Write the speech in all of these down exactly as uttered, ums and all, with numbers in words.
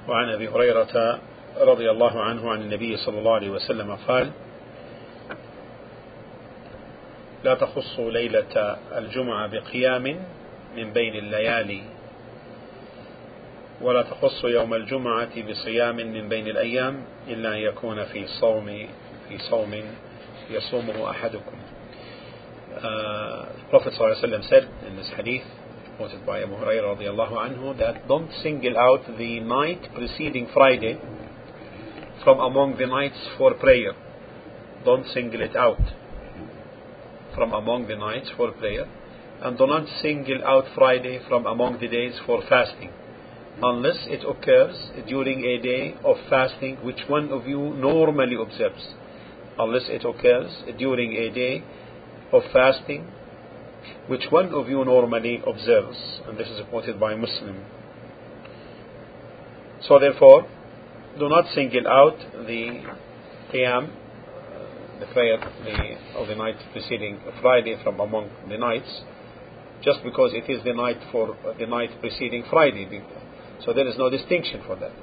وعن أبي هريرة رضي الله عنه عن النبي صلى الله عليه وسلم قال: لا تخصوا ليلة الجمعة بقيام من بين الليالي، ولا تخصوا يوم الجمعة بصيام من بين الأيام، إلا أن يكون في صوم في صوم يصومه أحدكم. Uh, Prophet ﷺ said in this hadith quoted by Abu Hurairah radiallahu anhu that don't single out the night preceding Friday from among the nights for prayer. Don't single it out from among the nights for prayer, and do not single out Friday from among the days for fasting, unless it occurs during a day of fasting which one of you normally observes. Unless it occurs during a day of fasting which one of you normally observes. And this is quoted by Muslim. So therefore, do not single out the qiyam, the prayer the, of the night preceding Friday from among the nights, just because it is the night for the night preceding Friday. So there is no distinction for that.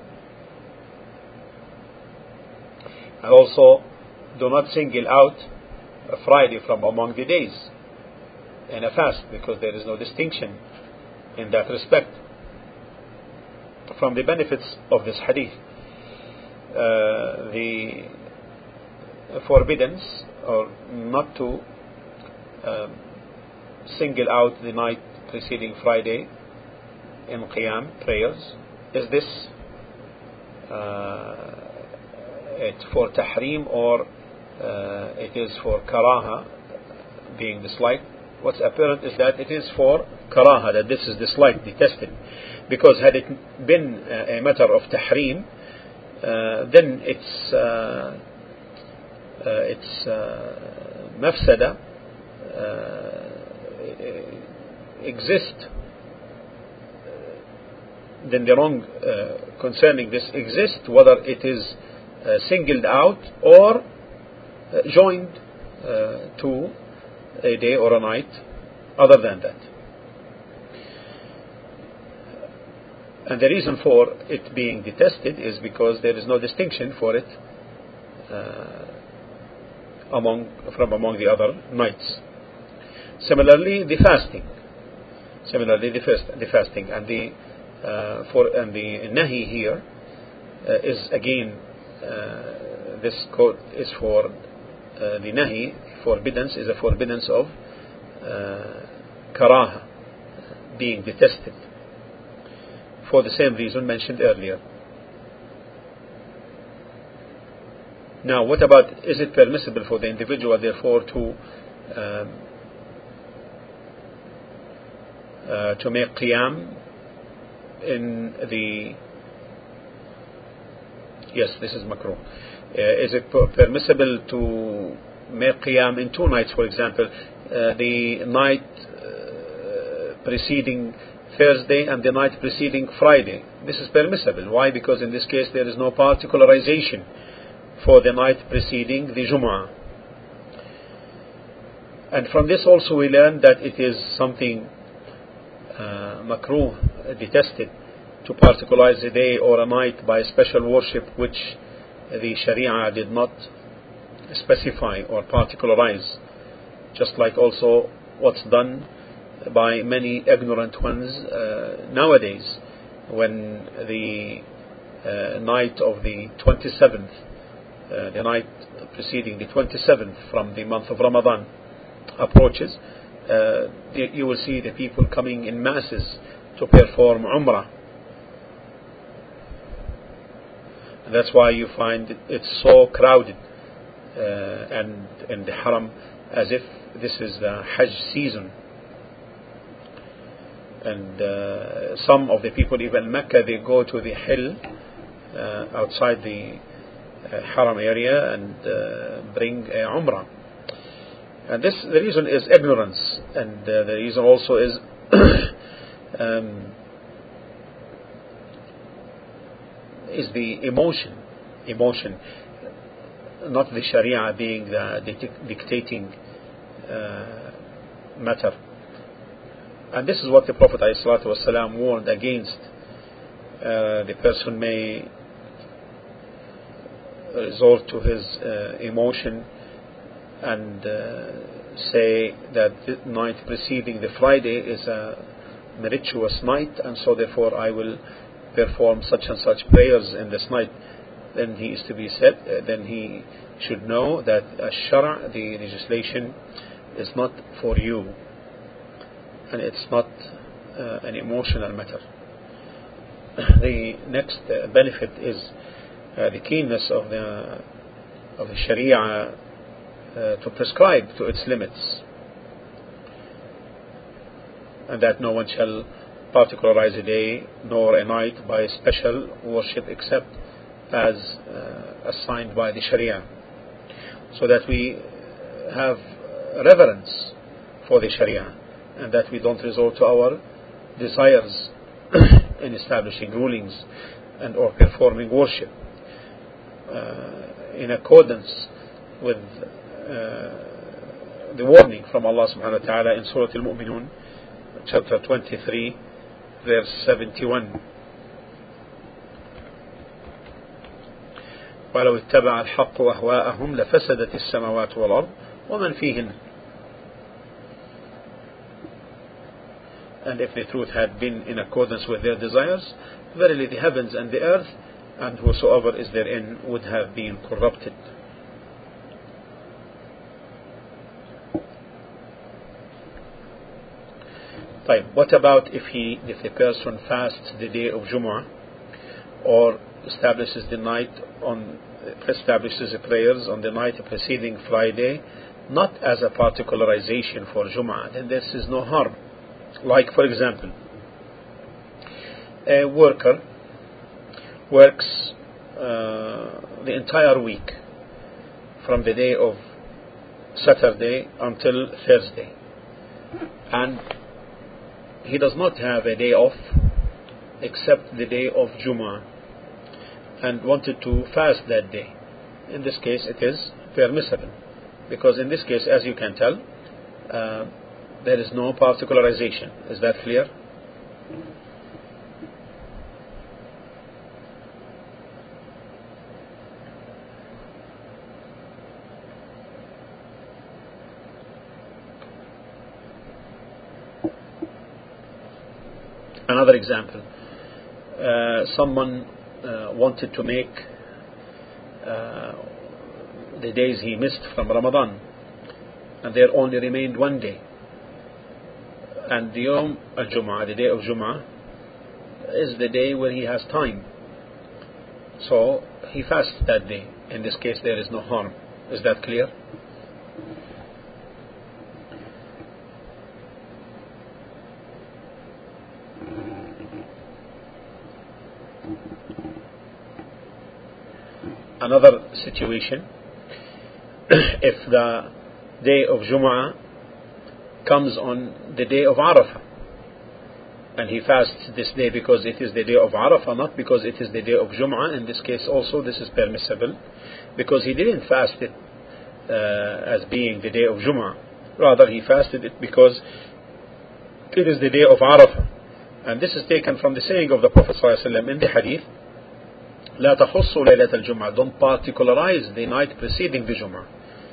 And also, do not single out Friday from among the days in a fast, because there is no distinction in that respect. From the benefits of this hadith, uh, the forbiddance or not to um, single out the night preceding Friday in qiyam prayers. Is this uh, it for tahrim, or uh, it is for karaha, being disliked? What's apparent is that it is for karaha, that this is disliked, detested, because had it been a matter of tahrim, uh, then its uh, uh, its uh, mafsada uh, exist, then the wrong uh, concerning this exists, whether it is uh, singled out or uh, joined uh, to a day or a night other than that. And the reason for it being detested is because there is no distinction for it uh, among from among the other nights. Similarly, the fasting. Similarly, the, fast, the fasting and the uh, for and the nahi here uh, is again uh, this quote is for uh, the nahi. Forbiddance is a forbiddance of uh, karaha, being detested, for the same reason mentioned earlier. Now, what about, is it permissible for the individual therefore to um, uh, to make qiyam in the yes this is makruh. Uh, is it permissible to make qiyam in two nights, for example, uh, the night uh, preceding Thursday and the night preceding Friday? This is permissible. Why? Because in this case there is no particularization for the night preceding the Jum'ah. And from this also we learn that it is something uh, makruh, detested, to particularize a day or a night by special worship which the Sharia did not specify or particularize, just like also what's done by many ignorant ones uh, nowadays, when the uh, night of the twenty-seventh, uh, the night preceding the twenty-seventh from the month of Ramadan approaches, uh, you will see the people coming in masses to perform Umrah. And that's why you find it's so crowded Uh, and in the Haram, as if this is the Hajj season. And uh, some of the people, even in Mecca, they go to the hill uh, outside the uh, Haram area and uh, bring a Umrah. And this, the reason is ignorance, and uh, the reason also is um, is the emotion, emotion. Not the Sharia being the dictating uh, matter. And this is what the Prophet ﷺ warned against uh, the person may resort to his uh, emotion and uh, say that the night preceding the Friday is a meritorious night, and so therefore I will perform such and such prayers in this night. Then he is to be said, uh, then he should know that Ash-Shara', the legislation, is not for you, and it's not uh, an emotional matter. The next uh, benefit is uh, the keenness of the of the Sharia uh, to prescribe to its limits, and that no one shall particularize a day nor a night by special worship except as uh, assigned by the Sharia, so that we have reverence for the Sharia and that we don't resort to our desires in establishing rulings and or performing worship uh, in accordance with uh, the warning from Allah subhanahu wa ta'ala in Surah Al-Mu'minun, chapter twenty-three, verse seventy-one. وَلَوْ اتَّبَعَ الْحَقُّ أَهْوَاءَهُمْ لَفَسَدَتِ السَّمَاوَاتُ وَالْأَرْضُ وَمَنْ فِيهِنَّ. And if the truth had been in accordance with their desires, verily the heavens and the earth and whosoever is therein would have been corrupted. Right. What about if he, if the person fasts the day of Jumu'ah, or establishes the night on, establishes the prayers on the night preceding Friday, not as a particularization for Jumu'ah? Then this is no harm. Like, for example, a worker works uh, the entire week from the day of Saturday until Thursday, and he does not have a day off except the day of Jumu'ah, and wanted to fast that day. In this case it is permissible, because in this case, as you can tell, uh, there is no particularization. Is that clear? Another example, uh, someone uh, wanted to make uh, the days he missed from Ramadan, and there only remained one day, and the Yom al-Jum'ah, the day of Jum'ah, is the day where he has time, so he fasts that day. In this case there is no harm. Is that clear? Another situation, if the day of Jumu'ah comes on the day of Arafah, and he fasts this day because it is the day of Arafah, not because it is the day of Jumu'ah, in this case also this is permissible, because he didn't fast it uh, as being the day of Jumu'ah. Rather, he fasted it because it is the day of Arafah. And this is taken from the saying of the Prophet ﷺ in the hadith, لا تخصوا ليلة الجمعة, don't particularize the night preceding the Jum'ah.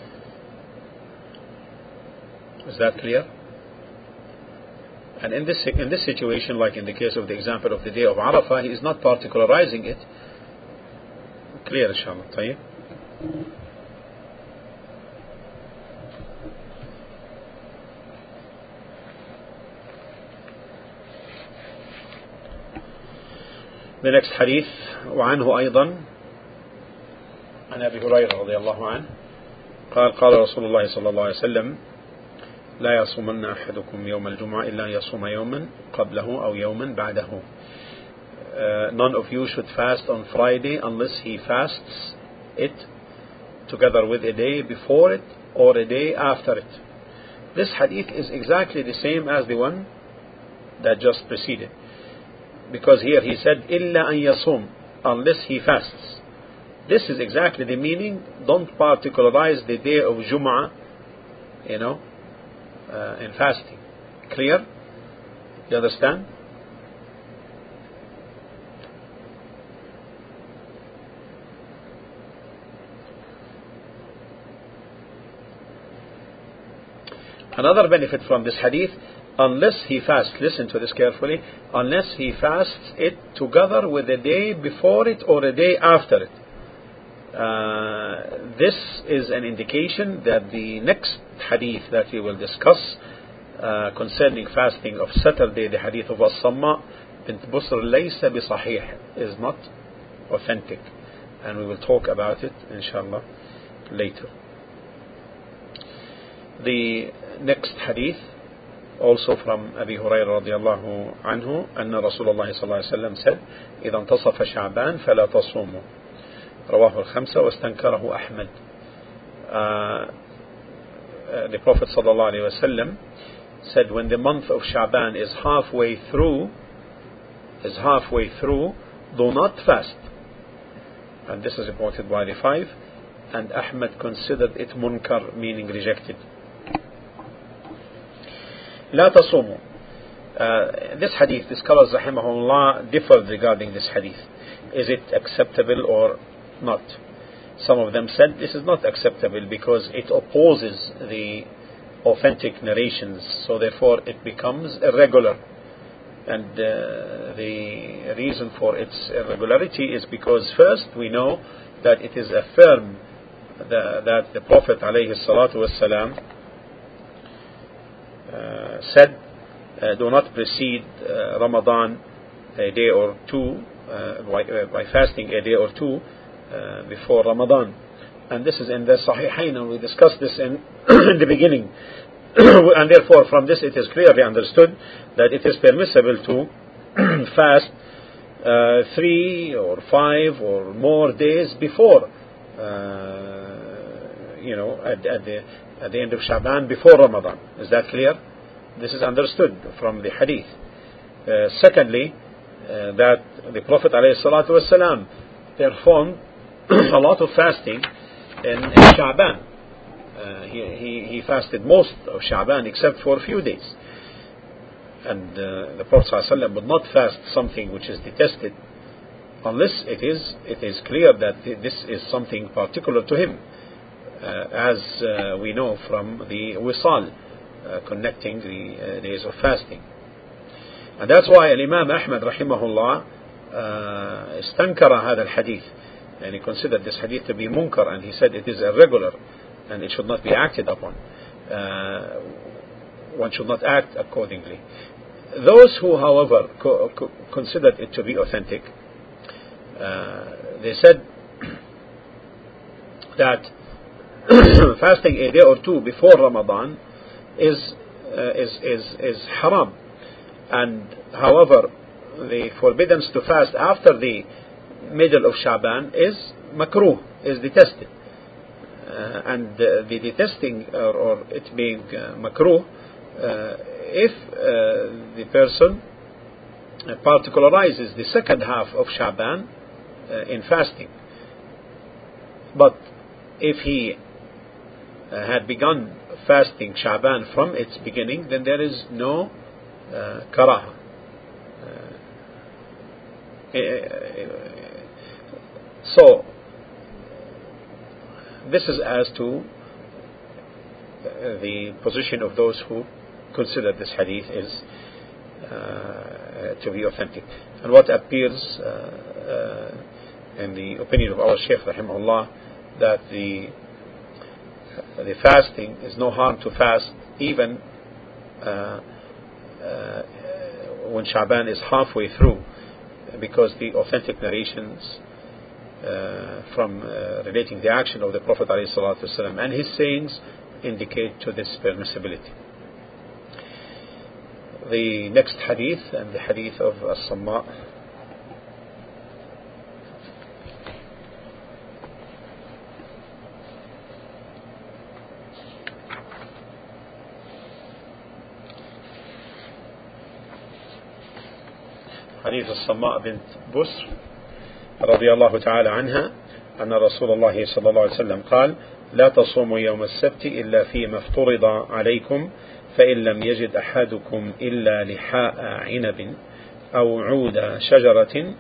Is that clear? And in this in this situation, like in the case of the example of the day of Arafah, he is not particularizing it. Clear, inshallah. طيب. The next hadith, وعنه أيضا عن أبي هريرة رضي الله عنه قال قال رسول الله صلى الله عليه وسلم لا يصومن أحدكم يوم الجمعة إلا يصوم يوما قبله أو يوما بعده. Uh, none of you should fast on Friday unless he fasts it together with a day before it or a day after it. This hadith is exactly the same as the one that just preceded, because here he said إلا أن يصوم, unless he fasts. This is exactly the meaning. Don't particularize the day of Jum'ah, you know, uh, in fasting. Clear? You understand? Another benefit from this hadith, unless he fasts, listen to this carefully, unless he fasts it together with the day before it or the day after it. Uh, this is an indication that the next hadith that we will discuss uh, concerning fasting of Saturday, the hadith of As-Samma bint Busr laysa bi sahih, is not authentic, and we will talk about it inshallah later. The next hadith, also from Abi Hurairah radiallahu anhu, أن رسول الله صلى الله عليه وسلم said, إذا انتصف شعبان فلا تصوموا. رواه الخمسة واستنكره أحمد. Uh, the Prophet صلى الله عليه وسلم said, when the month of Sha'ban is halfway through, is halfway through, do not fast. And this is reported by the five, and Ahmad considered it munkar, meaning rejected. لا تصوموا. Uh, this hadith, the scholars rahimahullah differed regarding this hadith. Is it acceptable or not? Some of them said this is not acceptable because it opposes the authentic narrations, so therefore it becomes irregular. And uh, the reason for its irregularity is because first we know that it is affirmed the, that the Prophet alayhi salatu wassalam uh, said, uh, do not precede uh, Ramadan a day or two uh, by, uh, by fasting a day or two uh, before Ramadan. And this is in the Sahihain, and we discussed this in, in the beginning. And therefore from this it is clearly understood that it is permissible to fast uh, three or five or more days before uh, you know at, at the at the end of Sha'ban, before Ramadan. Is that clear? This is understood from the hadith. Uh, secondly, uh, that the Prophet ﷺ performed a lot of fasting in, in Sha'ban. Uh, he, he, he fasted most of Sha'ban except for a few days. And uh, the Prophet ﷺ would not fast something which is detested unless it is it is clear that this is something particular to him, uh, as uh, we know from the wisal, uh, connecting the uh, days of fasting. And that's why Imam Ahmad rahimahullah istankara هذا الحديث, and he considered this hadith to be munkar, and he said it is irregular and it should not be acted upon. Uh, one should not act accordingly. Those who, however, co- co- considered it to be authentic, uh, they said that fasting a day or two before Ramadan is uh, is is is haram, and however, the forbiddance to fast after the middle of Sha'ban is makruh, is detested. Uh, and uh, the detesting or, or it being uh, makruh, uh, if uh, the person uh, particularizes the second half of Sha'ban uh, in fasting. But if he uh, had begun fasting Sha'ban from its beginning, then there is no uh, karaha. Uh, so this is as to uh, the position of those who consider this hadith is uh, to be authentic. And what appears uh, uh, in the opinion of our Shaykh rahimahullah, that the uh, the fasting is no harm to fast even uh, uh, when Sha'ban is halfway through, because the authentic narrations Uh, from uh, relating the action of the Prophet ﷺ and his sayings indicate to this permissibility. The next hadith, and the hadith of As-Samma. Hadith As-Samma bint Busr رضي الله تعالى عنها أن رسول الله صلى الله عليه وسلم قال لا تصوموا يوم السبت إلا فيما افترض عليكم فإن لم يجد أحدكم إلا لحاء عنب أو عود شجرة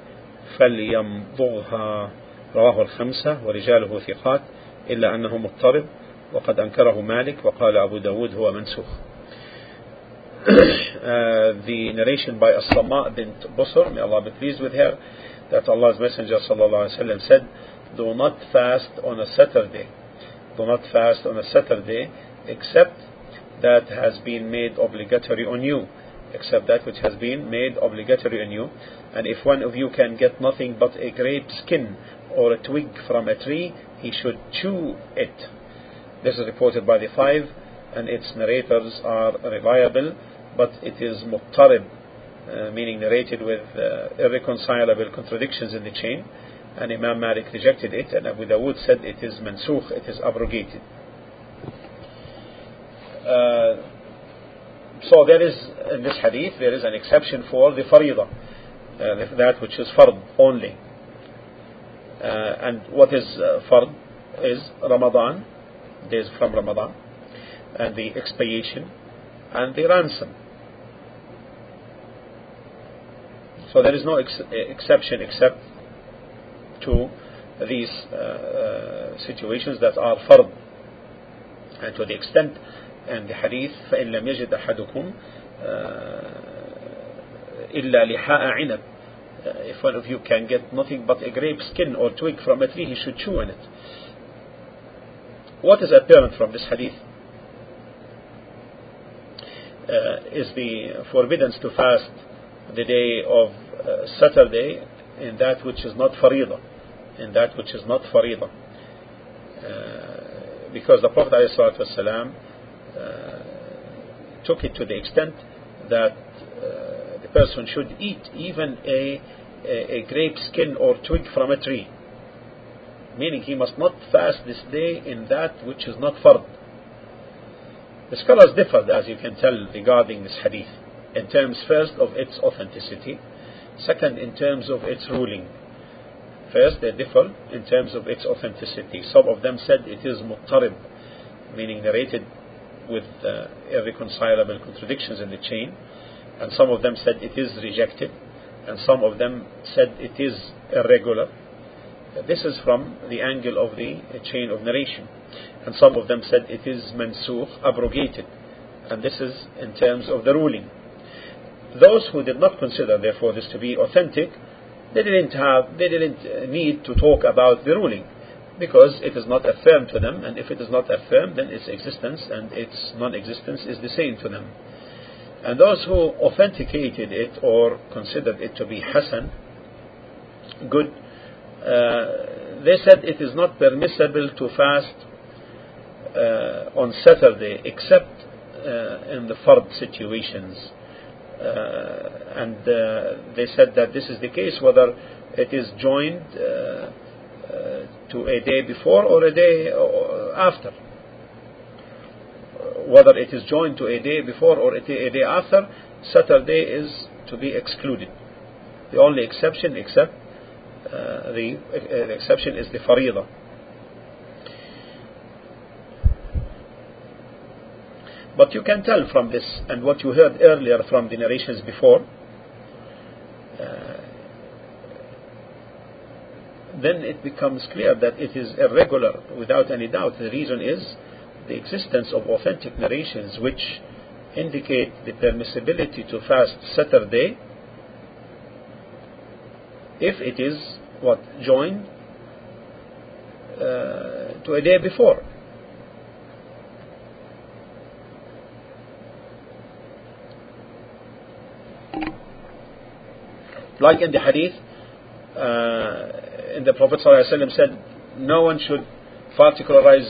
فليمضغها. رواه الخمسة ورجاله ثقات إلا أنه مضطرب وقد أنكره مالك وقال أبو داود هو منسوخ. uh, the narration by As-Sama bint Busr, may Allah be pleased with her, that Allah's Messenger sallallahu alaihi wasallam said, do not fast on a Saturday, do not fast on a Saturday except that has been made obligatory on you, except that which has been made obligatory on you. And if one of you can get nothing but a grape skin or a twig from a tree, he should chew it. This is reported by the five, and its narrators are reliable, but it is muttarib, uh, meaning narrated with uh, irreconcilable contradictions in the chain, and Imam Malik rejected it, and Abu Dawood said it is mansukh, it is abrogated. Uh, so there is, in this hadith, there is an exception for the faridah, uh, that which is fard only. Uh, and what is uh, fard is Ramadan, days from Ramadan, and the expiation and the ransom. So there is no ex- exception except to these uh, uh, situations that are fard. And to the extent, and the hadith, فَإِن لَمْ يَجِدْ أَحَدُكُمْ إِلَّا لِحَاءَ عِنَبٍ, if one of you can get nothing but a grape skin or twig from a tree, he should chew on it. What is apparent from this hadith uh, is the forbiddance to fast the day of uh, Saturday in that which is not faridah, in that which is not faridah, uh, because the Prophet ﷺ uh, took it to the extent that uh, the person should eat even a, a, a grape skin or twig from a tree, meaning he must not fast this day in that which is not fard. The scholars differed, as you can tell, regarding this hadith, in terms first of its authenticity, second in terms of its ruling. First, they differ in terms of its authenticity. Some of them said it is muttarib, meaning narrated with uh, irreconcilable contradictions in the chain, and some of them said it is rejected, and some of them said it is irregular. This is from the angle of the chain of narration. And some of them said it is mansukh, abrogated, and this is in terms of the ruling. Those who did not consider therefore this to be authentic, they didn't have, they didn't need to talk about the ruling, because it is not affirmed to them, and if it is not affirmed, then its existence and its non-existence is the same to them. And those who authenticated it or considered it to be hasan, good, uh, they said it is not permissible to fast uh, on Saturday except uh, in the fard situations. Uh, and uh, they said that this is the case whether it is joined uh, uh, to a day before or a day after. Whether it is joined to a day before or a day, a day after, Saturday is to be excluded. The only exception, except uh, the, uh, the exception is the faridah. But you can tell from this and what you heard earlier from the narrations before, uh, then it becomes clear that it is irregular without any doubt. The reason is the existence of authentic narrations which indicate the permissibility to fast Saturday if it is what joined uh, to a day before. Like in the hadith, uh, in the Prophet ﷺ said, no one should particularize,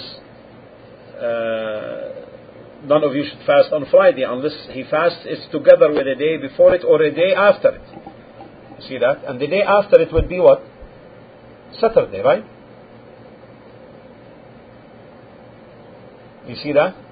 uh, none of you should fast on Friday unless he fasts it together with a day before it or a day after it. You see that? And the day after it would be what? Saturday, right? You see that?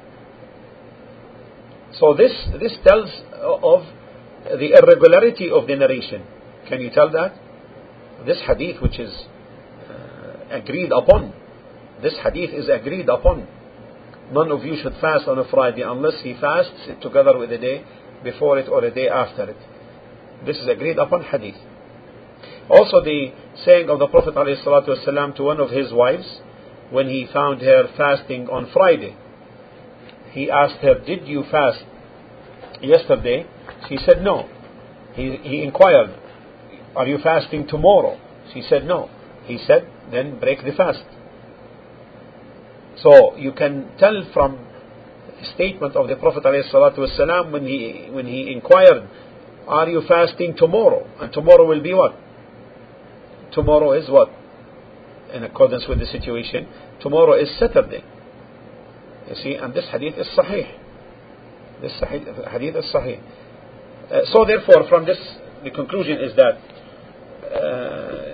So this, this tells of the irregularity of the narration. Can you tell that? This hadith which is uh, agreed upon, this hadith is agreed upon. None of you should fast on a Friday unless he fasts it together with a day before it or a day after it. This is agreed upon hadith. Also the saying of the Prophet ﷺ to one of his wives, when he found her fasting on Friday. He asked her, did you fast yesterday? She said no. He, he inquired, are you fasting tomorrow? She said no. He said, then break the fast. So you can tell from the statement of the Prophet ﷺ when he, when he inquired, are you fasting tomorrow? And tomorrow will be what? Tomorrow is what? In accordance with the situation, tomorrow is Saturday. You see, and this hadith is sahih. This hadith is sahih. Uh, so therefore, from this, the conclusion is that uh,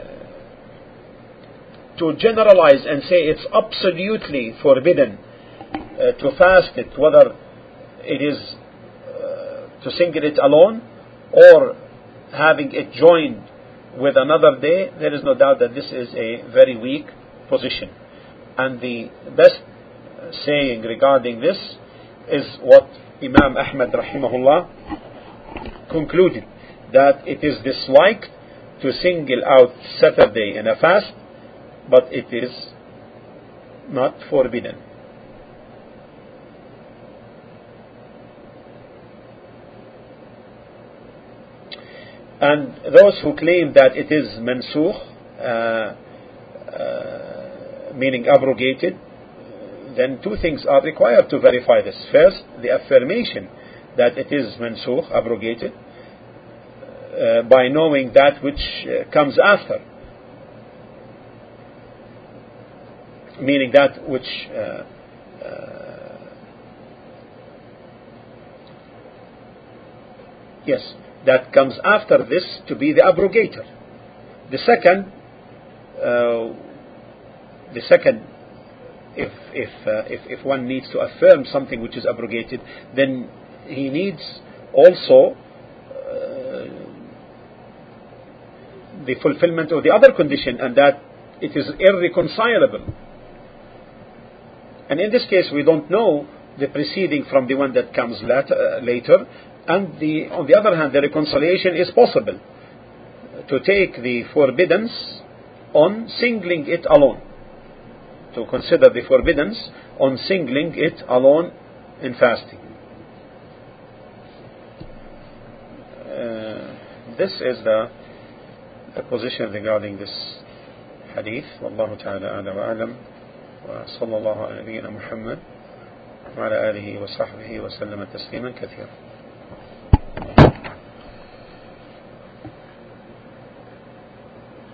to generalize and say it's absolutely forbidden uh, to fast it, whether it is uh, to single it alone or having it joined with another day, there is no doubt that this is a very weak position. And the best saying regarding this is what Imam Ahmad rahimahullah concluded, that it is disliked to single out Saturday in a fast, but it is not forbidden. And those who claim that it is mansukh, uh, uh, meaning abrogated, then two things are required to verify this. First, the affirmation that it is mansukh, abrogated, uh, by knowing that which uh, comes after, meaning that which uh, uh, yes, that comes after this to be the abrogator. The second, uh, the second, if if, uh, if if one needs to affirm something which is abrogated, then he needs also uh, the fulfillment of the other condition, and that it is irreconcilable. And in this case, we don't know the preceding from the one that comes later, uh, later. And the, on the other hand, the reconciliation is possible, to take the forbiddance on singling it alone, to consider the forbiddance on singling it alone in fasting. Uh, this is the, the position regarding this hadith. Wallahu ta'ala a'la wa a'lam. وصلى الله على نبينا محمد وعلى آله وصحبه وسلم تسليما كثيرا.